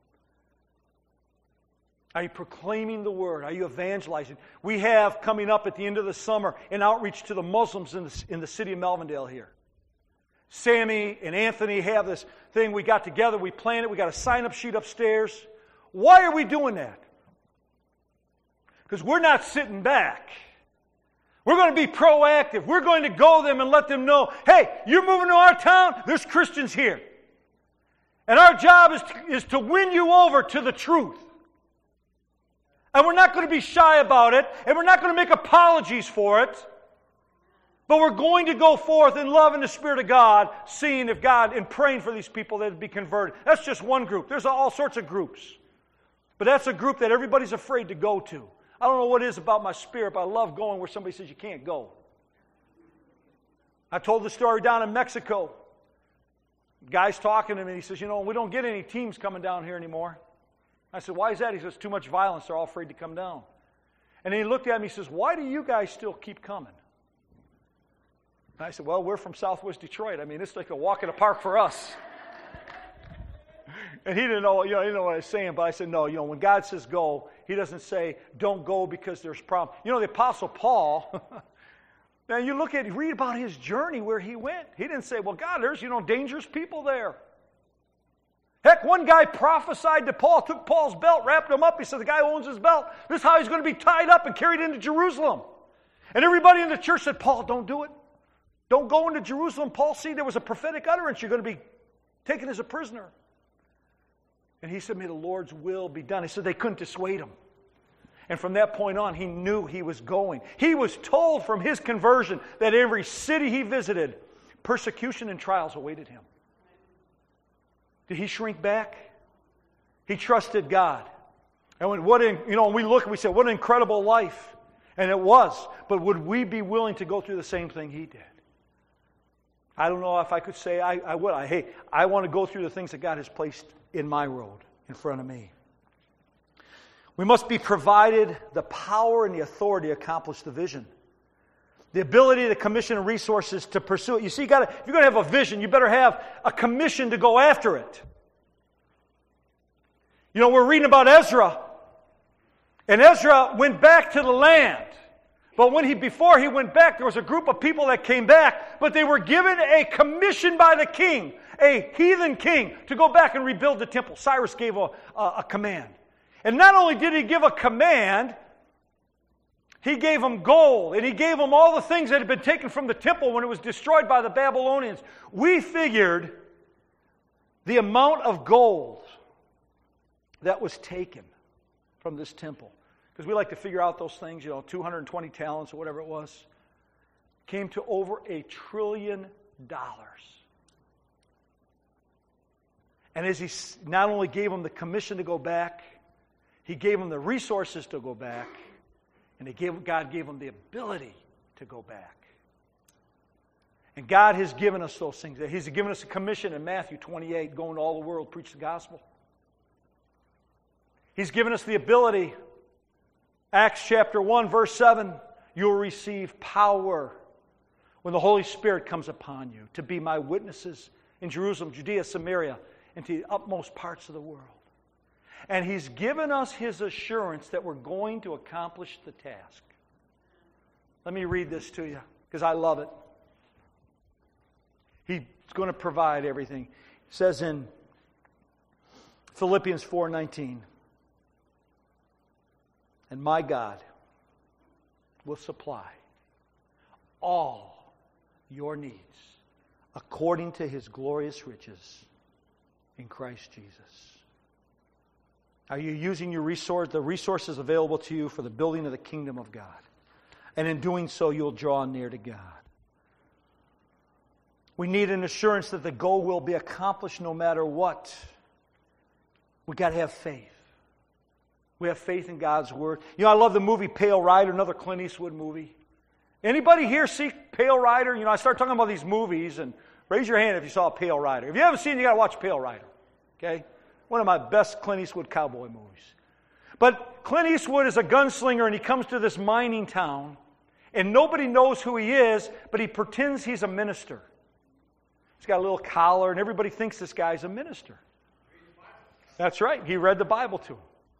Are you proclaiming the Word? Are you evangelizing? We have coming up at the end of the summer an outreach to the Muslims in the, in the city of Melvindale here. Sammy and Anthony have this thing. We got together, we planned it, we got a sign-up sheet upstairs. Why are we doing that? Because we're not sitting back. We're going to be proactive. We're going to go to them and let them know, hey, you're moving to our town, there's Christians here. And our job is to, is to win you over to the truth. And we're not going to be shy about it, and we're not going to make apologies for it. But we're going to go forth in love and the Spirit of God, seeing if God, and praying for these people that would be converted. That's just one group. There's all sorts of groups. But that's a group that everybody's afraid to go to. I don't know what it is about my spirit, but I love going where somebody says you can't go. I told the story down in Mexico. Guy's talking to me, he says, you know, we don't get any teams coming down here anymore. I said, why is that? He says, too much violence, they're all afraid to come down. And then he looked at me, he says, why do you guys still keep coming? And I said, well, we're from Southwest Detroit. I mean, it's like a walk in the park for us. And he didn't know, you know, he didn't know what I was saying, but I said, no, you know, when God says go, He doesn't say, don't go because there's problems. You know, the Apostle Paul, now you look at, read about his journey where he went. He didn't say, well, God, there's, you know, dangerous people there. Heck, one guy prophesied to Paul, took Paul's belt, wrapped him up. He said, the guy owns his belt. This is how he's going to be tied up and carried into Jerusalem. And everybody in the church said, Paul, don't do it. Don't go into Jerusalem. Paul, see, there was a prophetic utterance. You're going to be taken as a prisoner. And he said, may the Lord's will be done. He said they couldn't dissuade him. And from that point on, he knew he was going. He was told from his conversion that every city he visited, persecution and trials awaited him. Did he shrink back? He trusted God. And when what in, you know, when we look and we say, what an incredible life. And it was. But would we be willing to go through the same thing he did? I don't know if I could say I, I would. I, hey, I want to go through the things that God has placed in my road, in front of me. We must be provided the power and the authority to accomplish the vision. The ability to commission resources to pursue it. You see, you gotta, if you're going to have a vision, you better have a commission to go after it. You know, we're reading about Ezra. And Ezra went back to the land. But when he, before he went back, there was a group of people that came back, but they were given a commission by the king, a heathen king, to go back and rebuild the temple. Cyrus gave a, a, a command. And not only did he give a command, he gave them gold, and he gave them all the things that had been taken from the temple when it was destroyed by the Babylonians. We figured the amount of gold that was taken from this temple, because we like to figure out those things, you know, two hundred twenty talents or whatever it was, came to over a trillion dollars. And as he not only gave them the commission to go back, he gave them the resources to go back, and he gave, God gave them the ability to go back. And God has given us those things. He's given us a commission in Matthew twenty-eight, go into all the world, preach the gospel. He's given us the ability, Acts chapter one, verse seven, you'll receive power when the Holy Spirit comes upon you to be my witnesses in Jerusalem, Judea, Samaria, and to the utmost parts of the world. And He's given us His assurance that we're going to accomplish the task. Let me read this to you, because I love it. He's going to provide everything. It says in Philippians four nineteen, and my God will supply all your needs according to His glorious riches in Christ Jesus. Are you using your resource, the resources available to you for the building of the kingdom of God? And in doing so, you'll draw near to God. We need an assurance that the goal will be accomplished no matter what. We've got to have faith. We have faith in God's Word. You know, I love the movie Pale Rider, another Clint Eastwood movie. Anybody here see Pale Rider? You know, I start talking about these movies, and raise your hand if you saw Pale Rider. If you haven't seen it, you got to watch Pale Rider. Okay? One of my best Clint Eastwood cowboy movies. But Clint Eastwood is a gunslinger, and he comes to this mining town, and nobody knows who he is, but he pretends he's a minister. He's got a little collar, and everybody thinks this guy's a minister. That's right. He read the Bible to him.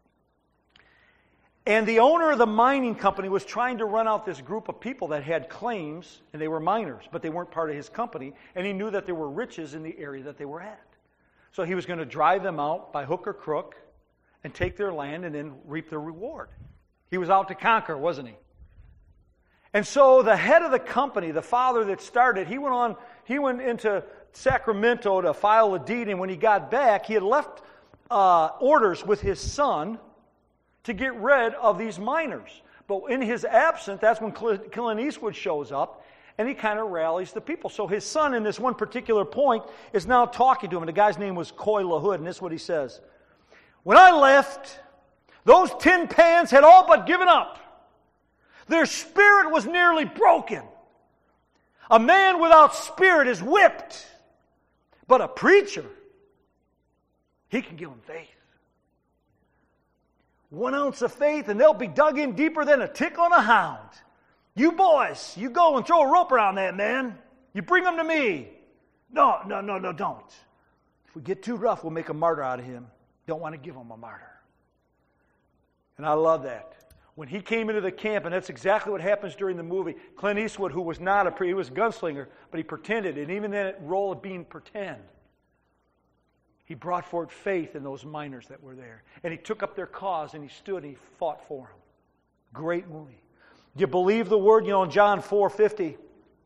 And the owner of the mining company was trying to run out this group of people that had claims, and they were miners, but they weren't part of his company, and he knew that there were riches in the area that they were at. So he was going to drive them out by hook or crook and take their land and then reap the reward. He was out to conquer, wasn't he? And so the head of the company, the father that started, he went on, he went into Sacramento to file a deed, and when he got back, he had left uh, orders with his son to get rid of these miners. But in his absence, that's when Clint Eastwood shows up, and he kind of rallies the people. So his son, in this one particular point, is now talking to him, and the guy's name was Coy LaHood, and this is what he says. When I left, those tin pans had all but given up. Their spirit was nearly broken. A man without spirit is whipped, but a preacher, he can give them faith. One ounce of faith and they'll be dug in deeper than a tick on a hound. You boys, you go and throw a rope around that man. You bring him to me. No, no, no, no, don't. If we get too rough, we'll make a martyr out of him. Don't want to give him a martyr. And I love that. When he came into the camp, and that's exactly what happens during the movie, Clint Eastwood, who was not a priest, he was a gunslinger, but he pretended, and even in that role of being pretend, he brought forth faith in those miners that were there. And he took up their cause, and he stood and he fought for them. Great movie. Do you believe the word? You know, in John four fifty,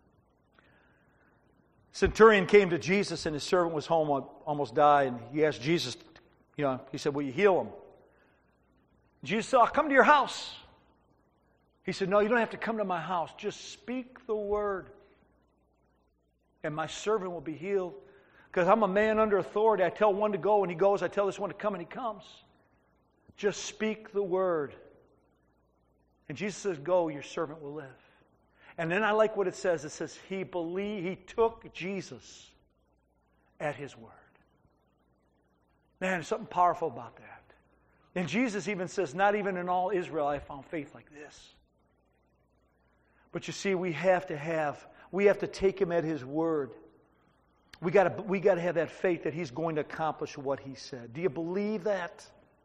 centurion came to Jesus, and his servant was home, almost died, and he asked Jesus, you know, he said, will you heal him? Jesus said, I'll come to your house. He said, no, you don't have to come to my house. Just speak the word, and my servant will be healed. Because I'm a man under authority. I tell one to go, and he goes. I tell this one to come, and he comes. Just speak the word. And Jesus says, go, your servant will live. And then I like what it says. It says, he believed, he took Jesus at his word. Man, there's something powerful about that. And Jesus even says, not even in all Israel I found faith like this. But you see, we have to have, we have to take him at his word. We got to, we got to have that faith that he's going to accomplish what he said. Do you believe that?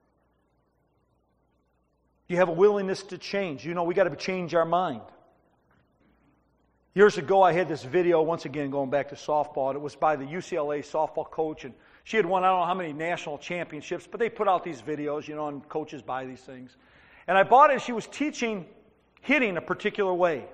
Do you have a willingness to change? You know, we got to change our mind. Years ago, I had this video, once again, going back to softball. And it was by the U C L A softball coach, and she had won I don't know how many national championships, but they put out these videos, you know, and coaches buy these things. And I bought it, and she was teaching hitting a particular way.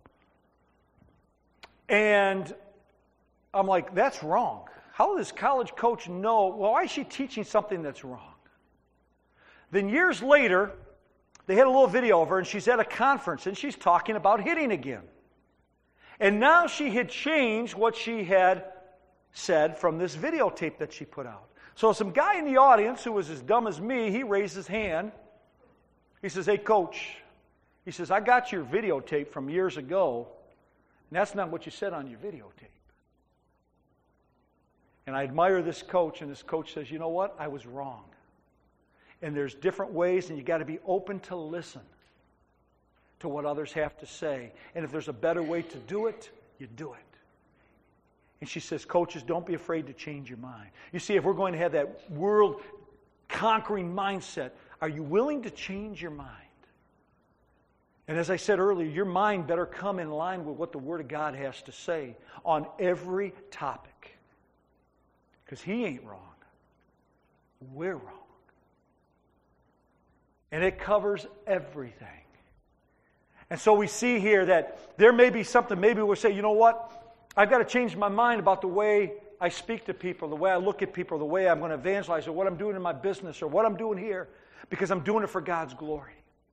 And I'm like, that's wrong. How does this college coach know? Well, why is she teaching something that's wrong? Then years later, they had a little video of her, and she's at a conference, and she's talking about hitting again. And now she had changed what she had said from this videotape that she put out. So some guy in the audience who was as dumb as me, he raised his hand. He says, hey, coach. He says, I got your videotape from years ago, and that's not what you said on your videotape. And I admire this coach, and this coach says, you know what? I was wrong. And there's different ways, and you got to be open to listen to what others have to say. And if there's a better way to do it, you do it. And she says, coaches, don't be afraid to change your mind. You see, if we're going to have that world-conquering mindset, are you willing to change your mind? And as I said earlier, your mind better come in line with what the Word of God has to say on every topic. Because He ain't wrong. We're wrong. And it covers everything. And so we see here that there may be something, maybe we'll say, you know what? I've got to change my mind about the way I speak to people, the way I look at people, the way I'm going to evangelize, or what I'm doing in my business, or what I'm doing here, because I'm doing it for God's glory.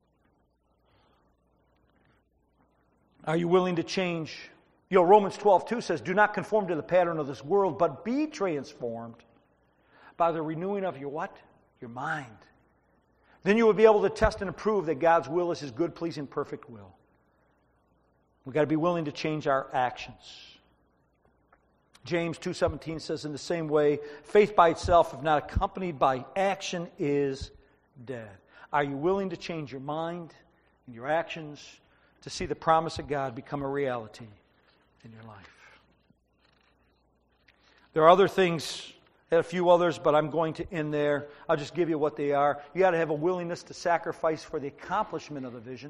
Are you willing to change? You know, Romans twelve two says, do not conform to the pattern of this world, but be transformed by the renewing of your what? Your mind. Then you will be able to test and approve that God's will is His good, pleasing, perfect will. We've got to be willing to change our actions. James two seventeen says, in the same way, faith by itself, if not accompanied by action, is dead. Are you willing to change your mind and your actions to see the promise of God become a reality in your life? There are other things, a few others, but I'm going to end there. I'll just give you what they are. You got to have a willingness to sacrifice for the accomplishment of the vision.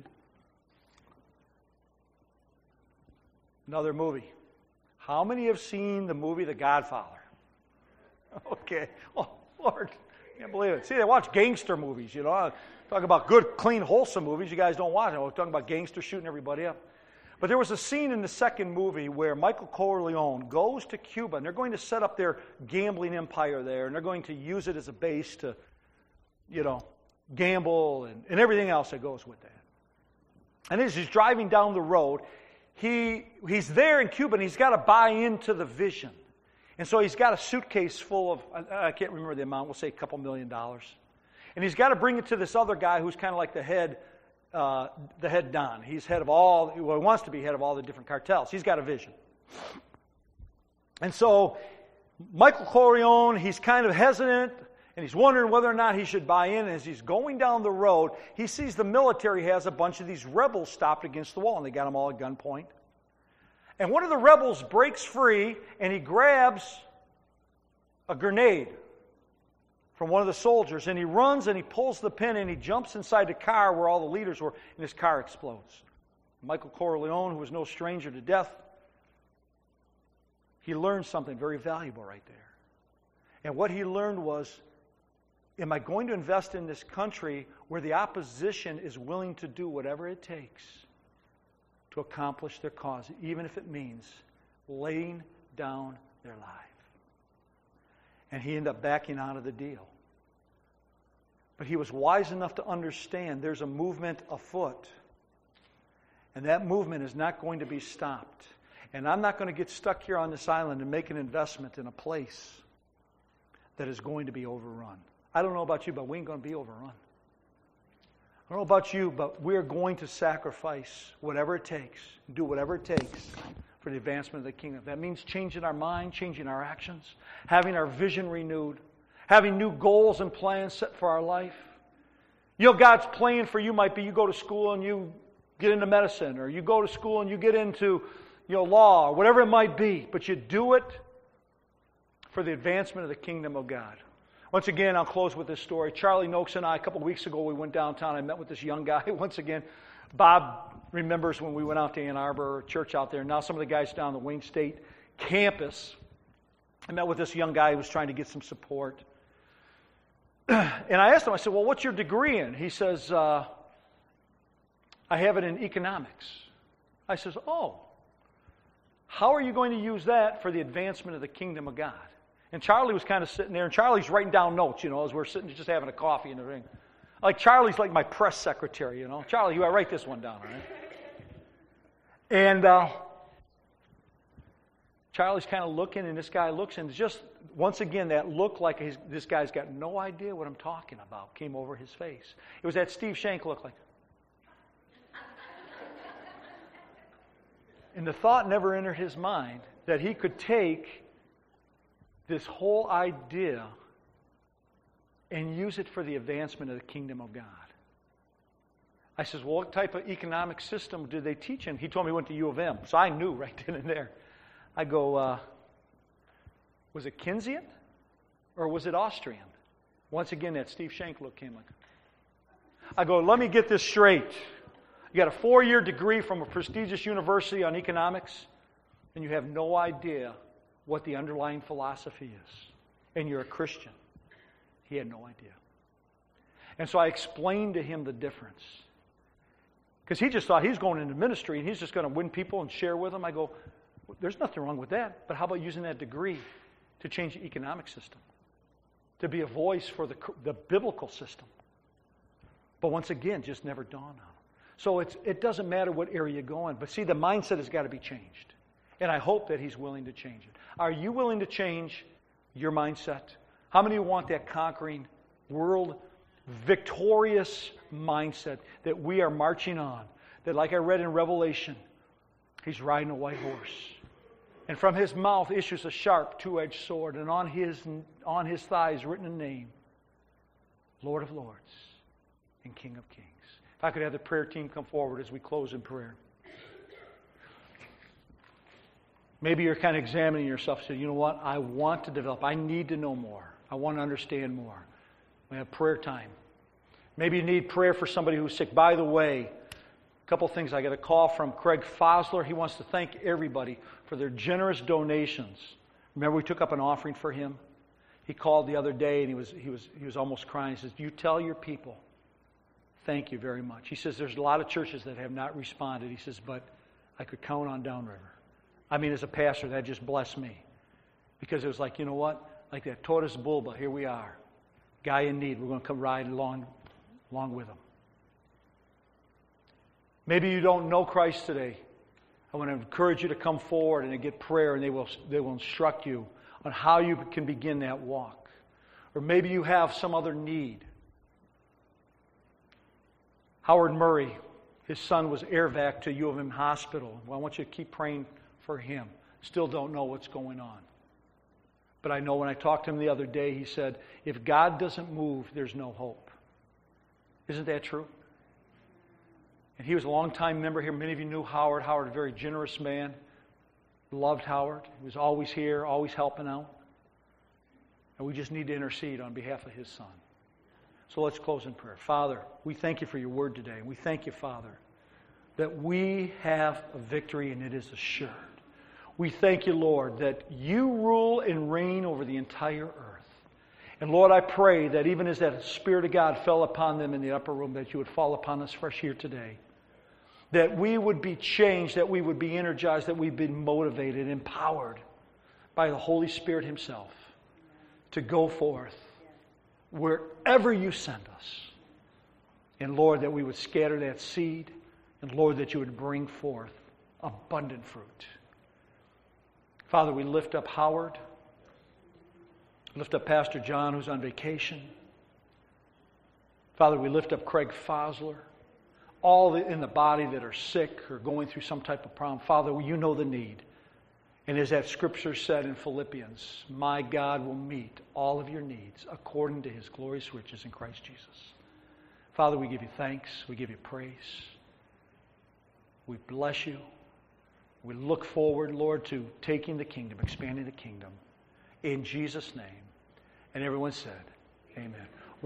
Another movie. How many have seen the movie The Godfather? Okay. Oh, Lord. Can't believe it. See, they watch gangster movies, you know. Talk about good, clean, wholesome movies. You guys don't watch it. We're talking about gangsters shooting everybody up. But there was a scene in the second movie where Michael Corleone goes to Cuba, and they're going to set up their gambling empire there, and they're going to use it as a base to, you know, gamble and, and everything else that goes with that. And as he's driving down the road, he he's there in Cuba, and he's got to buy into the vision. And so he's got a suitcase full of, I, I can't remember the amount, we'll say a couple million dollars. And he's got to bring it to this other guy who's kind of like the head Uh, the head Don. He's head of all, well, he wants to be head of all the different cartels. He's got a vision. And so Michael Corleone, he's kind of hesitant, and he's wondering whether or not he should buy in. As he's going down the road, he sees the military has a bunch of these rebels stopped against the wall, and they got them all at gunpoint. And one of the rebels breaks free, and he grabs a grenade from one of the soldiers, and he runs and he pulls the pin and he jumps inside the car where all the leaders were, and his car explodes. Michael Corleone, who was no stranger to death, he learned something very valuable right there. And what he learned was, am I going to invest in this country where the opposition is willing to do whatever it takes to accomplish their cause, even if it means laying down their life? And he ended up backing out of the deal. But he was wise enough to understand there's a movement afoot. And that movement is not going to be stopped. And I'm not going to get stuck here on this island and make an investment in a place that is going to be overrun. I don't know about you, but we ain't going to be overrun. I don't know about you, but we're going to sacrifice whatever it takes, do whatever it takes for the advancement of the kingdom. That means changing our mind, changing our actions, having our vision renewed, having new goals and plans set for our life. You know, God's plan for you might be you go to school and you get into medicine, or you go to school and you get into, you know, law, or whatever it might be, but you do it for the advancement of the kingdom of God. Once again, I'll close with this story. Charlie Noakes and I, a couple of weeks ago, we went downtown. I met with this young guy. Once again, Bob remembers when we went out to Ann Arbor, church out there. Now some of the guys down the Wayne State campus. I met with this young guy who was trying to get some support. And I asked him, I said, well, what's your degree in? He says, uh, I have it in economics. I says, oh, how are you going to use that for the advancement of the kingdom of God? And Charlie was kind of sitting there, and Charlie's writing down notes, you know, as we're sitting just having a coffee in the ring. Like, Charlie's like my press secretary, you know. Charlie, you gotta write this one down, all right? And uh, Charlie's kind of looking, and this guy looks, and just, once again, that look like his, this guy's got no idea what I'm talking about came over his face. It was that Steve Shank look like. And the thought never entered his mind that he could take this whole idea and use it for the advancement of the kingdom of God. I says, well, what type of economic system do they teach in? He told me he went to U of M, so I knew right then and there. I go, uh, was it Keynesian or was it Austrian? Once again, that Steve Shank look came like. I go, let me get this straight. You got a four-year degree from a prestigious university on economics, and you have no idea what the underlying philosophy is, and you're a Christian. He had no idea. And so I explained to him the difference. Because he just thought he's going into ministry and he's just going to win people and share with them. I go, there's nothing wrong with that, but how about using that degree to change the economic system? To be a voice for the, the biblical system. But once again, just never dawned on him. So it's, it doesn't matter what area you go in, but see, the mindset has got to be changed. And I hope that he's willing to change it. Are you willing to change your mindset? How many of you want that conquering, world, victorious mindset that we are marching on? That, like I read in Revelation, he's riding a white horse. And from his mouth issues a sharp, two-edged sword. And on his, on his thigh is written a name, Lord of Lords and King of Kings. If I could have the prayer team come forward as we close in prayer. Maybe you're kind of examining yourself and saying, you know what, I want to develop. I need to know more. I want to understand more. We have prayer time. Maybe you need prayer for somebody who's sick. By the way, a couple things. I got a call from Craig Fosler. He wants to thank everybody for their generous donations. Remember we took up an offering for him? He called the other day and he was, he was, he was almost crying. He says, you tell your people, thank you very much. He says, there's a lot of churches that have not responded. He says, but I could count on downriver. I mean, as a pastor, that just blessed me. Because it was like, you know what? Like that tortoise bulba, here we are. Guy in need, we're going to come ride along, along with him. Maybe you don't know Christ today. I want to encourage you to come forward and to get prayer, and they will, they will instruct you on how you can begin that walk. Or maybe you have some other need. Howard Murray, his son was air vac to U of M Hospital. Well, I want you to keep praying for him. Still don't know what's going on. But I know when I talked to him the other day, he said, if God doesn't move, there's no hope. Isn't that true? And he was a long-time member here. Many of you knew Howard. Howard, a very generous man. Loved Howard. He was always here, always helping out. And we just need to intercede on behalf of his son. So let's close in prayer. Father, we thank you for your word today. We thank you, Father, that we have a victory and it is assured. We thank you, Lord, that you rule and reign over the entire earth. And Lord, I pray that even as that Spirit of God fell upon them in the upper room, that you would fall upon us fresh here today. That we would be changed, that we would be energized, that we'd be motivated, empowered by the Holy Spirit himself to go forth wherever you send us. And Lord, that we would scatter that seed, and Lord, that you would bring forth abundant fruit. Father, we lift up Howard. Lift up Pastor John, who's on vacation. Father, we lift up Craig Fosler. All in the body that are sick or going through some type of problem. Father, you know the need. And as that scripture said in Philippians, my God will meet all of your needs according to his glorious riches in Christ Jesus. Father, we give you thanks. We give you praise. We bless you. We look forward, Lord, to taking the kingdom, expanding the kingdom. In Jesus' name. And everyone said, amen.